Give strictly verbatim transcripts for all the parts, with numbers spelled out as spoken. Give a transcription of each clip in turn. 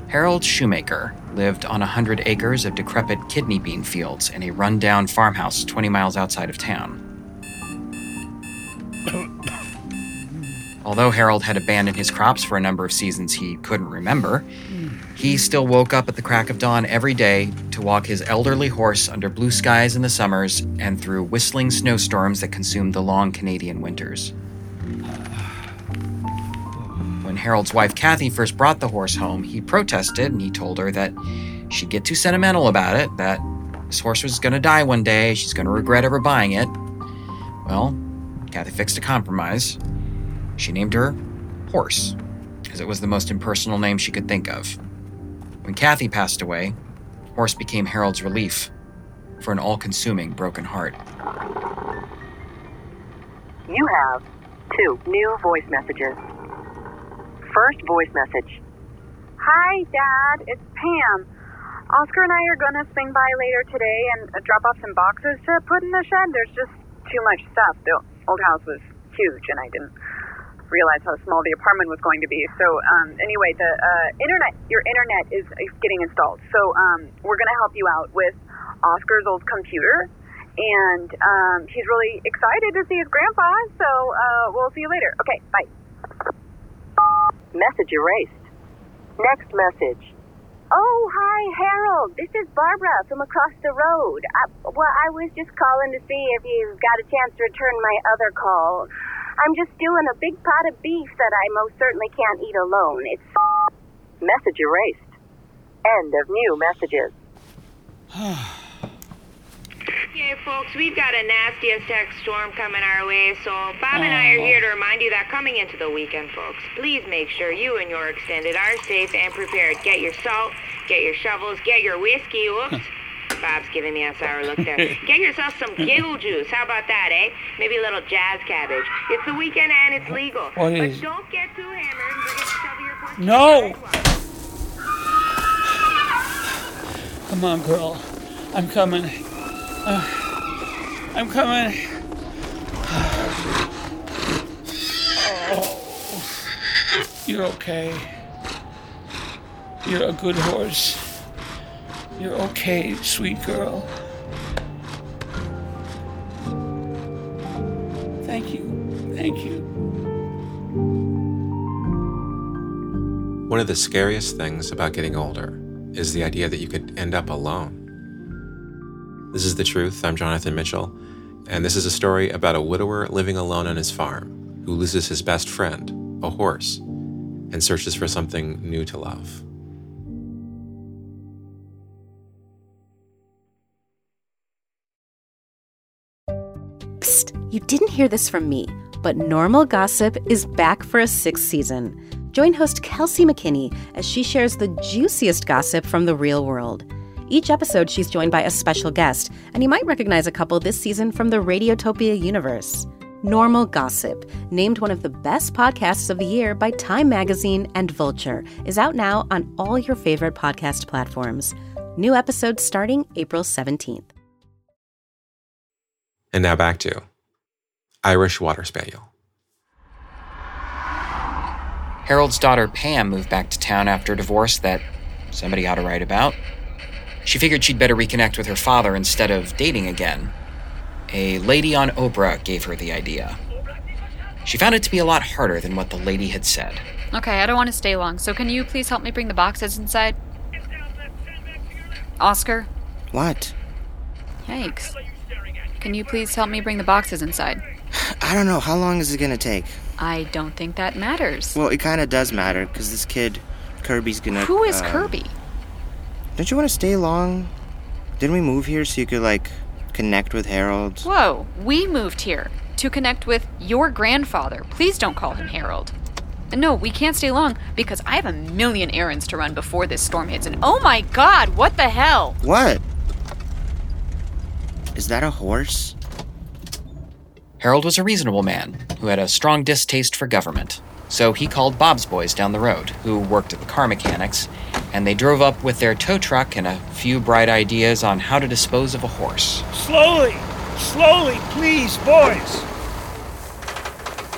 Harold Shoemaker lived on one hundred acres of decrepit kidney bean fields in a run-down farmhouse twenty miles outside of town. Although Harold had abandoned his crops for a number of seasons he couldn't remember, he still woke up at the crack of dawn every day to walk his elderly horse under blue skies in the summers and through whistling snowstorms that consumed the long Canadian winters. When Harold's wife Kathy first brought the horse home, he protested and he told her that she'd get too sentimental about it, that this horse was going to die one day, she's going to regret ever buying it. Well, Kathy fixed a compromise. She named her Horse, because it was the most impersonal name she could think of. When Kathy passed away, Horse became Harold's relief for an all-consuming broken heart. You have two new voice messages. First voice message. Hi, Dad. It's Pam. Oscar and I are going to swing by later today and uh, drop off some boxes to put in the shed. There's just too much stuff. The old house was huge, and I didn't realize how small the apartment was going to be. So um, anyway, the uh, internet, your internet is, is getting installed. So um, we're going to help you out with Oscar's old computer. And um, he's really excited to see his grandpa. So uh, we'll see you later. Okay, bye. Message erased. Next message. Oh, hi, Harold. This is Barbara from across the road. I, well, I was just calling to see if you got a chance to return my other call. I'm just doing a big pot of beef that I most certainly can't eat alone. It's... Message erased. End of new messages. Okay, folks, we've got a nasty Aztec storm coming our way, so Bob and I are here to remind you that coming into the weekend, folks, please make sure you and your extended are safe and prepared. Get your salt, get your shovels, get your whiskey. Oops. Bob's giving me a sour look there. Get yourself some giggle juice. How about that, eh? Maybe a little jazz cabbage. It's the weekend and it's legal. What but is... don't get too hammered and forget to shove your pussy. No! Come on, girl. I'm coming. Uh, I'm coming. Oh, you're okay. You're a good horse. You're okay, sweet girl. Thank you. Thank you. One of the scariest things about getting older is the idea that you could end up alone. This is The Truth. I'm Jonathan Mitchell, and this is a story about a widower living alone on his farm who loses his best friend, a horse, and searches for something new to love. Psst, you didn't hear this from me, but Normal Gossip is back for a sixth season. Join host Kelsey McKinney as she shares the juiciest gossip from the real world. Each episode, she's joined by a special guest, and you might recognize a couple this season from the Radiotopia universe. Normal Gossip, named one of the best podcasts of the year by Time Magazine and Vulture, is out now on all your favorite podcast platforms. New episodes starting April seventeenth. And now back to Irish Water Spaniel. Harold's daughter Pam moved back to town after a divorce that somebody ought to write about. She figured she'd better reconnect with her father instead of dating again. A lady on Oprah gave her the idea. She found it to be a lot harder than what the lady had said. Okay, I don't want to stay long, so can you please help me bring the boxes inside? Oscar? What? Yikes. Can you please help me bring the boxes inside? I don't know. How long is it going to take? I don't think that matters. Well, it kind of does matter, because this kid, Kirby's going to... Who is uh, Kirby? Don't you want to stay long? Didn't we move here so you could, like, connect with Harold? Whoa, we moved here to connect with your grandfather. Please don't call him Harold. No, we can't stay long because I have a million errands to run before this storm hits. And oh my God, what the hell? What? Is that a horse? Harold was a reasonable man who had a strong distaste for government. So he called Bob's boys down the road, who worked at the car mechanics, and they drove up with their tow truck and a few bright ideas on how to dispose of a horse. Slowly! Slowly, please, boys!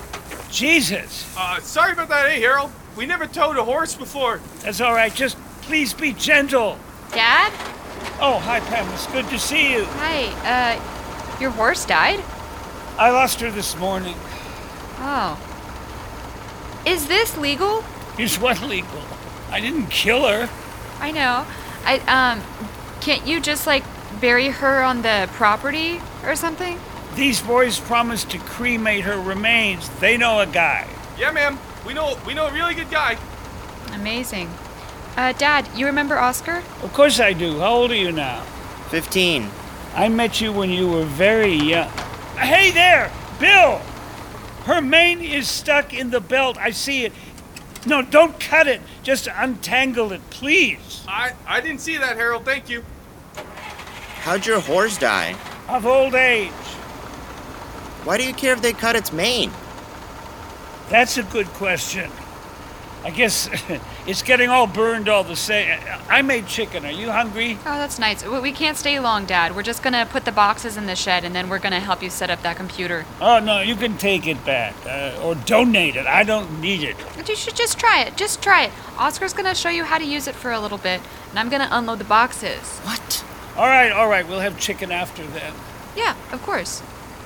Jesus! Uh, sorry about that, eh, Harold? We never towed a horse before. That's all right. Just Please be gentle. Dad? Oh, hi, Pam. It's good to see you. Hi, uh, your horse died? I lost her this morning. Oh. Is this legal? Is what legal? I didn't kill her. I know. I, um, can't you just, like, bury her on the property or something? These boys promised to cremate her remains. They know a guy. Yeah, ma'am. We know we know a really good guy. Amazing. Uh, Dad, you remember Oscar? Of course I do. How old are you now? Fifteen. I met you when you were very young. Hey there, Bill! Her mane is stuck in the belt. I see it. No, don't cut it. Just untangle it, please. I, I didn't see that, Harold. Thank you. How'd your horse die? Of old age. Why do you care if they cut its mane? That's a good question. I guess it's getting all burned all the same. I made chicken. Are you hungry? Oh, that's nice. We we can't stay long, Dad. We're just gonna put the boxes in the shed, and then we're gonna help you set up that computer. Oh, no, you can take it back. Uh, or donate it. I don't need it. But you should just try it. Just try it. Oscar's gonna show you how to use it for a little bit, and I'm gonna unload the boxes. What? All right, all right. We'll have chicken after then. Yeah, of course.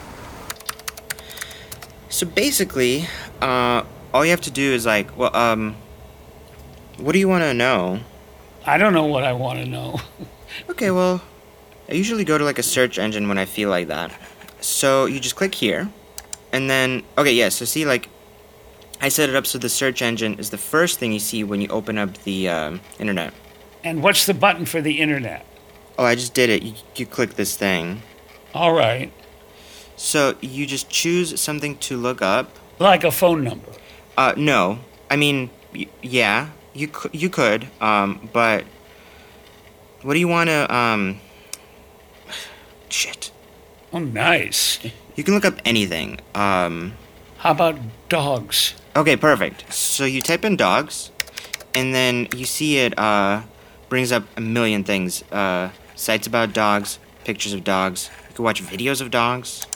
So basically, uh, all you have to do is like, well, um, what do you want to know? I don't know what I want to know. Okay, well, I usually go to like a search engine when I feel like that. So you just click here, and then, okay, yeah, so see, like, I set it up so the search engine is the first thing you see when you open up the um, internet. And what's the button for the internet? Oh, I just did it. You, you click this thing. All right. So you just choose something to look up. Like a phone number? Uh, no. I mean, y- yeah, you c- you could, um, but what do you want to, um, shit. Oh, nice. You can look up anything. Um, How about dogs? Okay, perfect. So you type in dogs, and then you see it, uh, brings up a million things. Uh, sites about dogs, pictures of dogs. You can watch videos of dogs.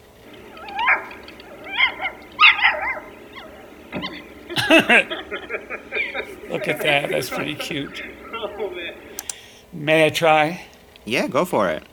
Look at that. That's pretty cute. May I try? Yeah, go for it.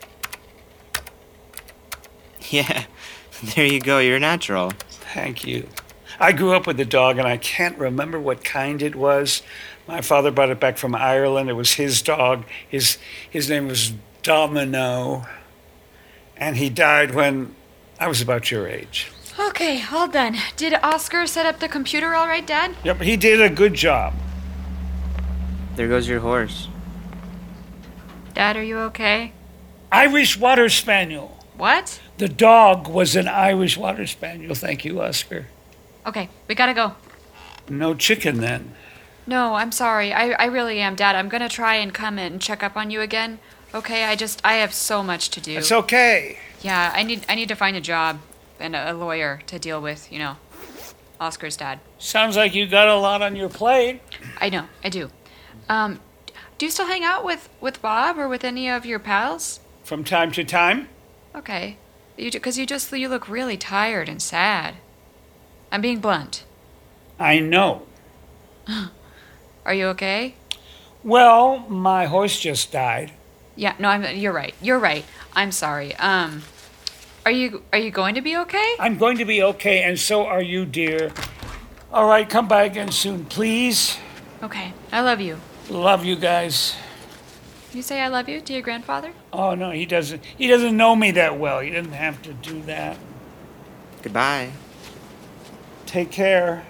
Yeah, there you go. You're natural. Thank you. I grew up with a dog, and I can't remember what kind it was. My father brought it back from Ireland. It was his dog. His his name was Domino. And he died when I was about your age. Okay, all done. Did Oscar set up the computer all right, Dad? Yep, he did a good job. There goes your horse. Dad, are you okay? Irish Water Spaniel. What? The dog was an Irish Water Spaniel. Thank you, Oscar. Okay, we gotta go. No chicken, then. No, I'm sorry. I, I really am, Dad. I'm gonna try and come in and check up on you again. Okay, I just, I have so much to do. It's okay. Yeah, I need, I need to find a job and a, a lawyer to deal with, you know, Oscar's dad. Sounds like you got a lot on your plate. I know, I do. Um, do you still hang out with, with Bob or with any of your pals? From time to time. Okay. You, because you just, you look really tired and sad. I'm being blunt. I know. Are you okay? Well, my horse just died. Yeah, no, I'm, you're right. You're right. I'm sorry. Um, are you, are you going to be okay? I'm going to be okay, and so are you, dear. All right, come by again soon, please. Okay, I love you. Love you guys. You say I love you to your grandfather? Oh, no, he doesn't. He doesn't know me that well. He doesn't have to do that. Goodbye. Take care.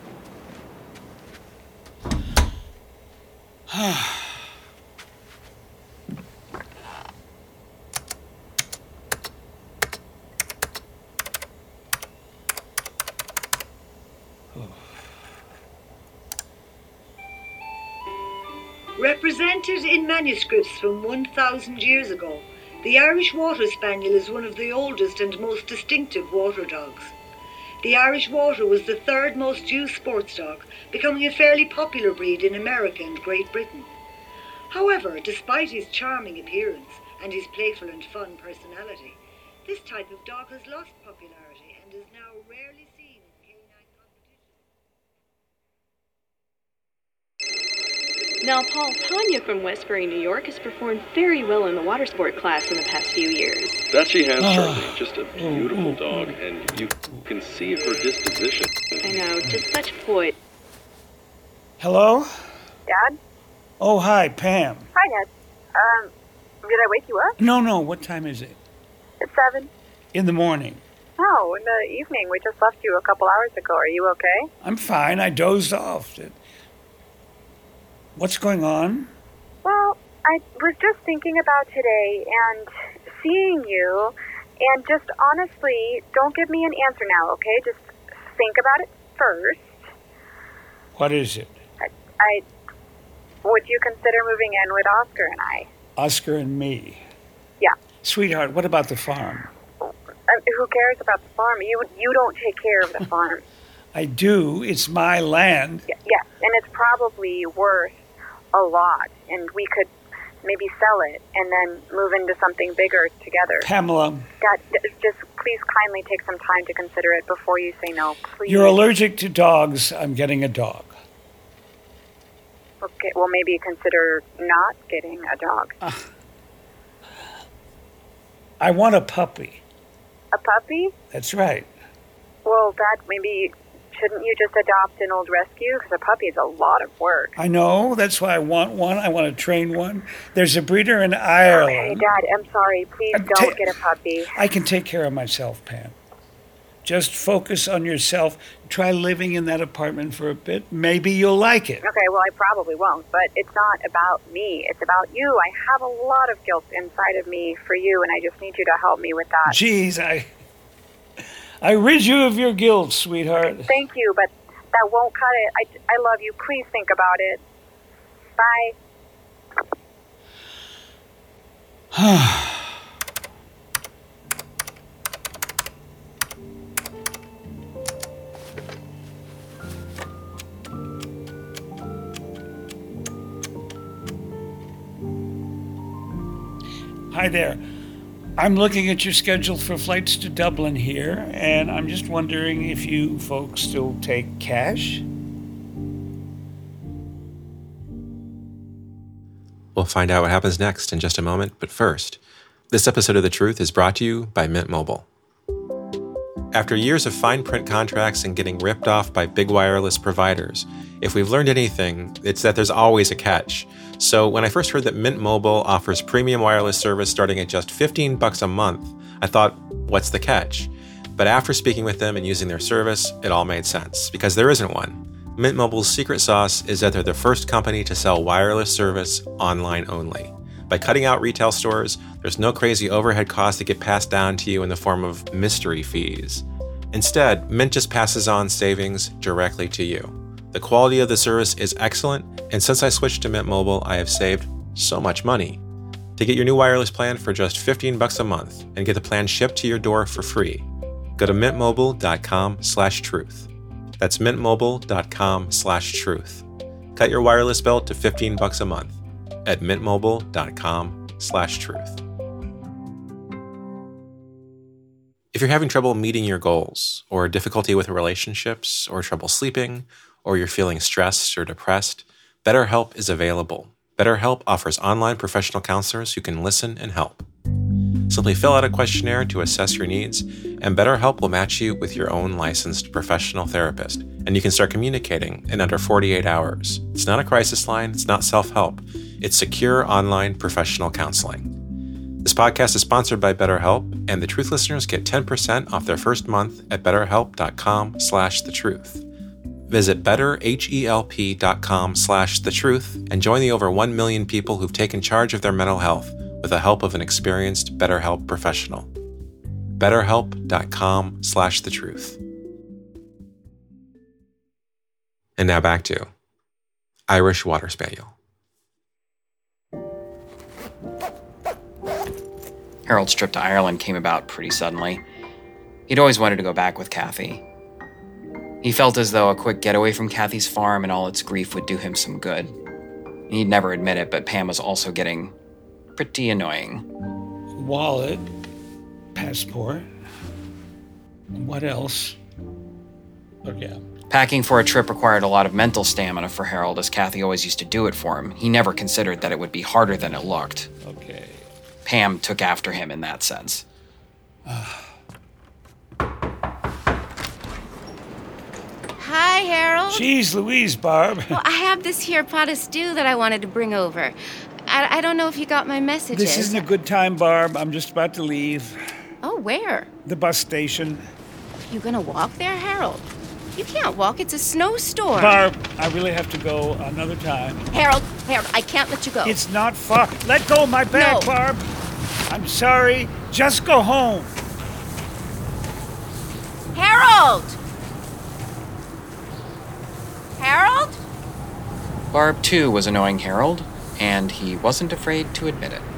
Represented in manuscripts from one thousand years ago, the Irish Water Spaniel is one of the oldest and most distinctive water dogs. The Irish Water was the third most used sports dog, becoming a fairly popular breed in America and Great Britain. However, despite his charming appearance and his playful and fun personality, this type of dog has lost popularity and is now rarely seen in canine competitions. Now, Paul, Tanya from Westbury, New York, has performed very well in the water sport class in the past few years. That she has, Charlie. Just a beautiful dog, and you can see her disposition. I know, just such poise. Hello? Dad? Oh, hi, Pam. Hi, Dad. Um, did I wake you up? No, no, what time is it? It's seven. In the morning. Oh, in the evening. We just left you a couple hours ago. Are you okay? I'm fine. I dozed off. What's going on? Well, I was just thinking about today and seeing you, and just honestly, don't give me an answer now, okay? Just think about it first. What is it? I, I would you consider moving in with Oscar and I? Oscar and me? Yeah. Sweetheart, what about the farm? Uh, who cares about the farm? You you don't take care of the farm. I do. It's my land. Yeah, yeah, and it's probably worth a lot, and we could maybe sell it and then move into something bigger together. Pamela. Dad, just please kindly take some time to consider it before you say no, please. You're allergic to dogs. I'm getting a dog. Okay, well, maybe consider not getting a dog. Uh, I want a puppy. A puppy? That's right. Well, Dad, maybe shouldn't you just adopt an old rescue? Because a puppy is a lot of work. I know. That's why I want one. I want to train one. There's a breeder in Ireland. Okay, Dad, I'm sorry. Please Uh, don't ta- get a puppy. I can take care of myself, Pam. Just focus on yourself. Try living in that apartment for a bit. Maybe you'll like it. Okay, well, I probably won't, but it's not about me. It's about you. I have a lot of guilt inside of me for you, and I just need you to help me with that. Jeez, I... I rid you of your guilt, sweetheart. Thank you, but that won't cut it. I, I love you. Please think about it. Bye. Hi there. I'm looking at your schedule for flights to Dublin here, and I'm just wondering if you folks still take cash? We'll find out what happens next in just a moment, but first, this episode of The Truth is brought to you by Mint Mobile. After years of fine print contracts and getting ripped off by big wireless providers, if we've learned anything, it's that there's always a catch. So when I first heard that Mint Mobile offers premium wireless service starting at just fifteen bucks a month, I thought, what's the catch? But after speaking with them and using their service, it all made sense, because there isn't one. Mint Mobile's secret sauce is that they're the first company to sell wireless service online only. By cutting out retail stores, there's no crazy overhead costs that get passed down to you in the form of mystery fees. Instead, Mint just passes on savings directly to you. The quality of the service is excellent, and since I switched to Mint Mobile, I have saved so much money. To get your new wireless plan for just fifteen bucks a month and get the plan shipped to your door for free, go to mintmobile.com slash truth. That's mintmobile.com slash truth. Cut your wireless bill to fifteen bucks a month at mintmobile.com slash truth. If you're having trouble meeting your goals, or difficulty with relationships, or trouble sleeping, or you're feeling stressed or depressed, BetterHelp is available. BetterHelp offers online professional counselors who can listen and help. Simply fill out a questionnaire to assess your needs, and BetterHelp will match you with your own licensed professional therapist, and you can start communicating in under forty-eight hours. It's not a crisis line, it's not self-help. It's secure online professional counseling. This podcast is sponsored by BetterHelp, and the Truth listeners get ten percent off their first month at betterhelp.com slash the truth. Visit betterhelp.com slash the truth and join the over one million people who've taken charge of their mental health with the help of an experienced BetterHelp professional. betterhelp.com slash the truth. And now back to Irish Water Spaniel. Harold's trip to Ireland came about pretty suddenly. He'd always wanted to go back with Kathy. He felt as though a quick getaway from Kathy's farm and all its grief would do him some good. He'd never admit it, but Pam was also getting pretty annoying. Wallet, passport. What else? Okay. Packing for a trip required a lot of mental stamina for Harold, as Kathy always used to do it for him. He never considered that it would be harder than it looked. Okay. Pam took after him in that sense. Hi, Harold. Jeez Louise, Barb. Well, I have this here pot of stew that I wanted to bring over. I, I don't know if you got my messages. This isn't a good time, Barb. I'm just about to leave. Oh, where? The bus station. You gonna walk there, Harold? You can't walk. It's a snowstorm. Barb, I really have to go another time. Harold, Harold, I can't let you go. It's not far. Let go of my bag, No. Barb. I'm sorry. Just go home. Harold! Harold? Barb, too, was annoying Harold, and he wasn't afraid to admit it.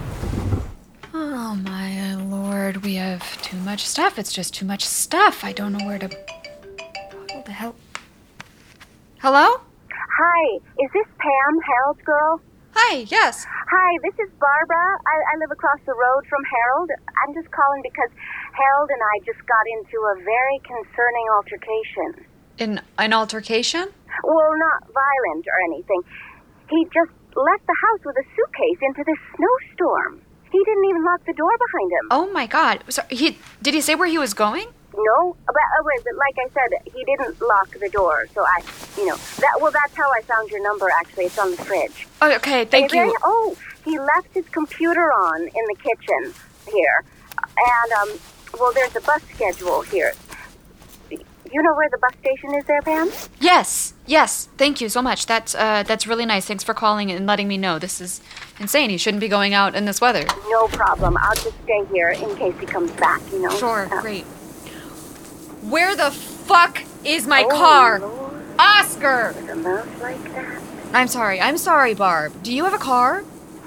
Oh my lord, we have too much stuff. It's just too much stuff. I don't know where to... What the hell? Hello? Hi, is this Pam, Harold's girl? Hi, yes. Hi, this is Barbara. I, I live across the road from Harold. I'm just calling because Harold and I just got into a very concerning altercation. In an altercation? Well, not violent or anything. He just left the house with a suitcase into this snowstorm. He didn't even lock the door behind him. Oh my god. So he did he say where he was going? No, but uh, wait, but like I said, he didn't lock the door, so I, you know, that. Well, that's how I found your number. Actually, it's on the fridge. Oh, okay, thank Hey, you. there- Oh, he left his computer on in the kitchen here, and um, well, there's a bus schedule here. You know where the bus station is there, Pam? Yes, yes. Thank you so much. That's uh that's really nice. Thanks for calling and letting me know. This is insane. He shouldn't be going out in this weather. No problem. I'll just stay here in case he comes back. You know. Sure, Uh, great. Where the fuck is my Oh, car? Lord. Oscar! With a mouth like that. I'm sorry. I'm sorry, Barb. Do you have a car?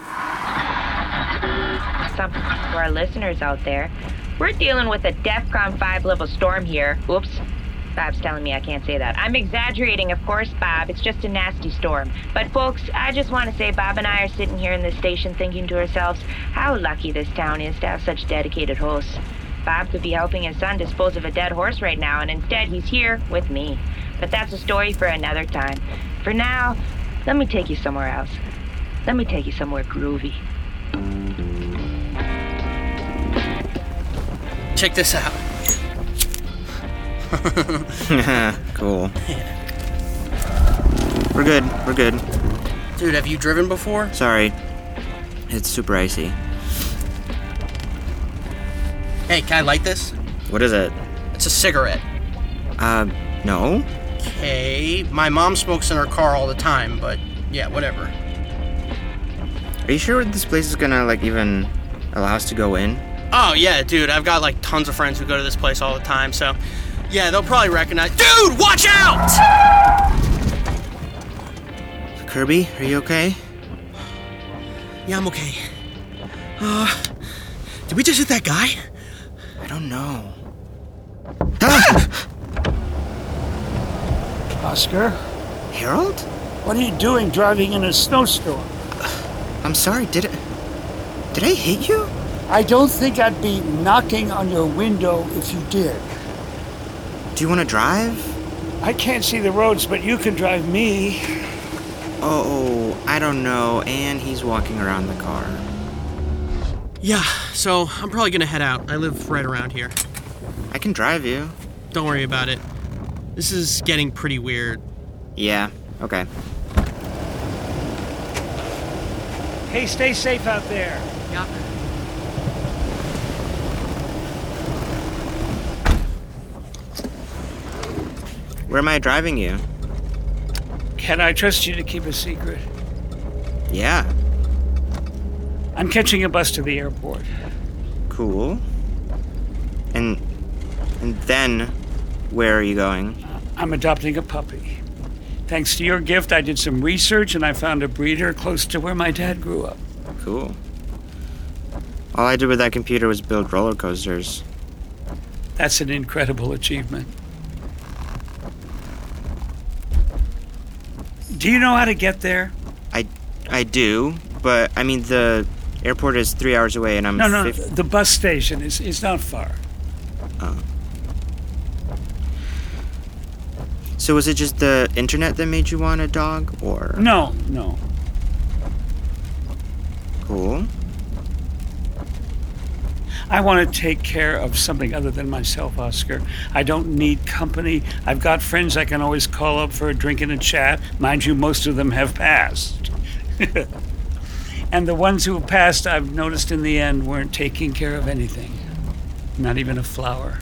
Some for our listeners out there. We're dealing with a DEFCON five level storm here. Oops. Bob's telling me I can't say that. I'm exaggerating, of course, Bob. It's just a nasty storm. But, folks, I just want to say Bob and I are sitting here in this station thinking to ourselves how lucky this town is to have such dedicated hosts. Bob could be helping his son dispose of a dead horse right now, and instead he's here with me. But that's a story for another time. For now, let me take you somewhere else. Let me take you somewhere groovy. Check this out. Cool. We're good. We're good. Dude, have you driven before? Sorry. It's super icy. Hey, can I light this? What is it? It's a cigarette. Uh, no? Okay, my mom smokes in her car all the time, but yeah, whatever. Are you sure this place is gonna, like, even allow us to go in? Oh, yeah, dude, I've got like tons of friends who go to this place all the time, so yeah, they'll probably recognize. Dude, watch out! Kirby, are you okay? Yeah, I'm okay. Uh, did we just hit that guy? I don't know. Oscar? Harold? What are you doing driving in a snowstorm? I'm sorry, did it... Did I hit you? I don't think I'd be knocking on your window if you did. Do you want to drive? I can't see the roads, but you can drive me. Oh, I don't know. And he's walking around the car. Yeah, so I'm probably gonna head out. I live right around here. I can drive you. Don't worry about it. This is getting pretty weird. Yeah, okay. Hey, stay safe out there. Yeah. Where am I driving you? Can I trust you to keep a secret? Yeah. I'm catching a bus to the airport. Cool. And... And then, where are you going? I'm adopting a puppy. Thanks to your gift, I did some research and I found a breeder close to where my dad grew up. Cool. All I did with that computer was build roller coasters. That's an incredible achievement. Do you know how to get there? I, I do, but I mean the airport is three hours away, and I'm no, no. fif- The bus station is is not far. Oh. So was it just the internet that made you want a dog, or? No, no. Cool. I want to take care of something other than myself, Oscar. I don't need company. I've got friends I can always call up for a drink and a chat. Mind you, most of them have passed. And the ones who passed, I've noticed in the end, weren't taking care of anything. Not even a flower.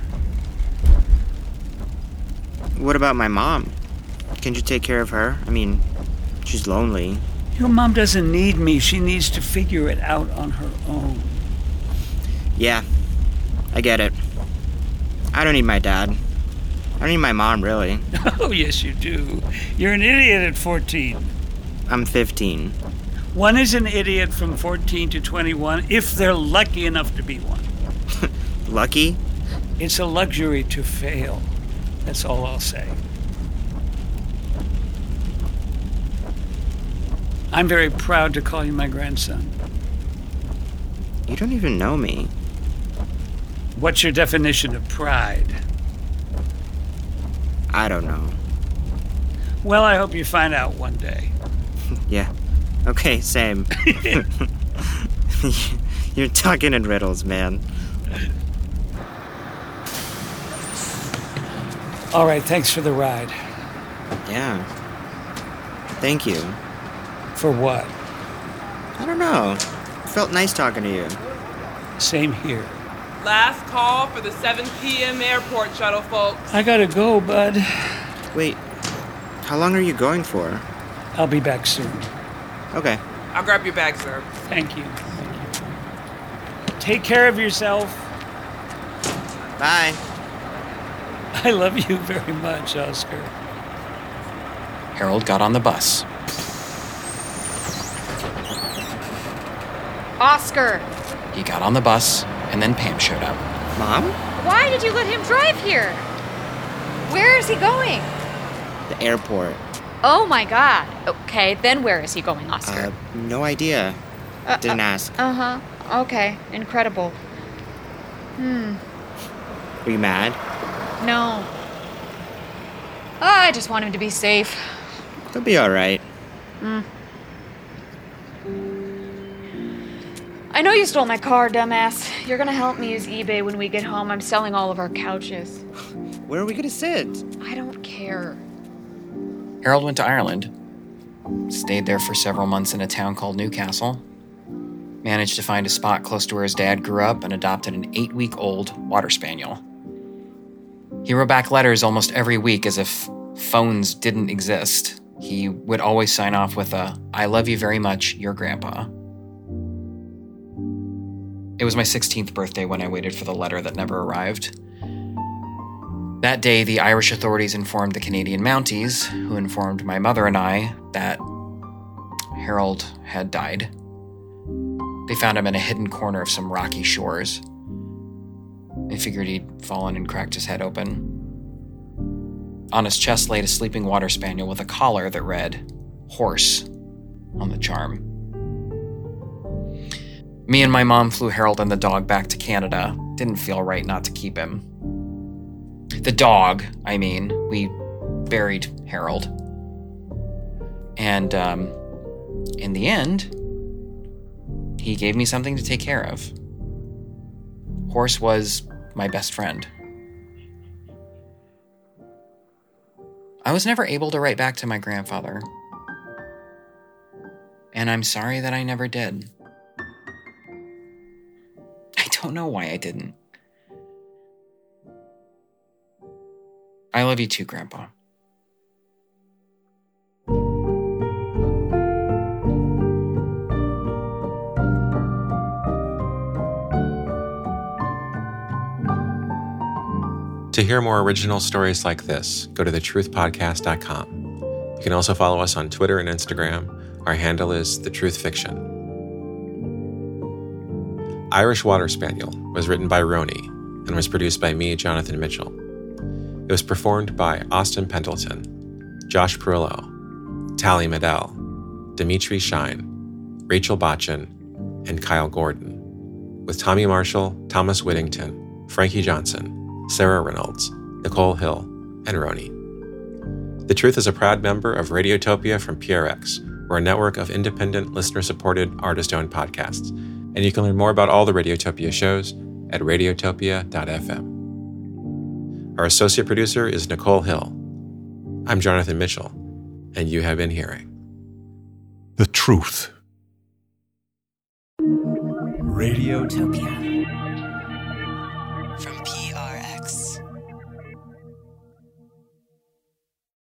What about my mom? Can you take care of her? I mean, she's lonely. Your mom doesn't need me. She needs to figure it out on her own. Yeah, I get it. I don't need my dad. I don't need my mom, really. Oh, yes, you do. You're an idiot at fourteen. I'm fifteen. One is an idiot from fourteen to twenty-one if they're lucky enough to be one. Lucky? It's a luxury to fail. That's all I'll say. I'm very proud to call you my grandson. You don't even know me. What's your definition of pride? I don't know. Well, I hope you find out one day. Yeah. Okay, same. You're talking in riddles, man. All right, thanks for the ride. Yeah. Thank you. For what? I don't know. It felt nice talking to you. Same here. Last call for the seven p.m. airport shuttle, folks. I gotta go, bud. Wait, how long are you going for? I'll be back soon. Okay. I'll grab your bag, sir. Thank you. Thank you. Take care of yourself. Bye. I love you very much, Oscar. Harold got on the bus. Oscar! He got on the bus, and then Pam showed up. Mom? Why did you let him drive here? Where is he going? The airport. Oh my god. Okay, then where is he going, Oscar? Uh, no idea. Uh, Didn't uh, ask. Uh-huh. Okay, incredible. Hmm. Were you mad? No. I just want him to be safe. He'll be alright. Hmm. I know you stole my car, dumbass. You're gonna help me use eBay when we get home. I'm selling all of our couches. Where are we gonna sit? I don't care. Harold went to Ireland, stayed there for several months in a town called Newcastle, managed to find a spot close to where his dad grew up, and adopted an eight-week-old water spaniel. He wrote back letters almost every week as if phones didn't exist. He would always sign off with a, "I love you very much, your grandpa." It was my sixteenth birthday when I waited for the letter that never arrived. That day, the Irish authorities informed the Canadian Mounties, who informed my mother and I that Harold had died. They found him in a hidden corner of some rocky shores. They figured he'd fallen and cracked his head open. On his chest laid a sleeping water spaniel with a collar that read, "Horse," on the charm. Me and my mom flew Harold and the dog back to Canada. Didn't feel right not to keep him. The dog, I mean. We buried Harold. And um, in the end, he gave me something to take care of. Horse was my best friend. I was never able to write back to my grandfather. And I'm sorry that I never did. I don't know why I didn't. I love you too, Grandpa. To hear more original stories like this, go to the truth podcast dot com. You can also follow us on Twitter and Instagram. Our handle is The Truth Fiction. Irish Water Spaniel was written by Roni and was produced by me, Jonathan Mitchell. It was performed by Austin Pendleton, Josh Perillo, Tally Medell, Dimitri Shine, Rachel Botchin, and Kyle Gordon, with Tommy Marshall, Thomas Whittington, Frankie Johnson, Sarah Reynolds, Nicole Hill, and Roni. The Truth is a proud member of Radiotopia from P R X. We're a network of independent, listener-supported, artist-owned podcasts. And you can learn more about all the Radiotopia shows at radiotopia dot f m. Our associate producer is Nicole Hill. I'm Jonathan Mitchell, and you have been hearing The Truth. Radiotopia.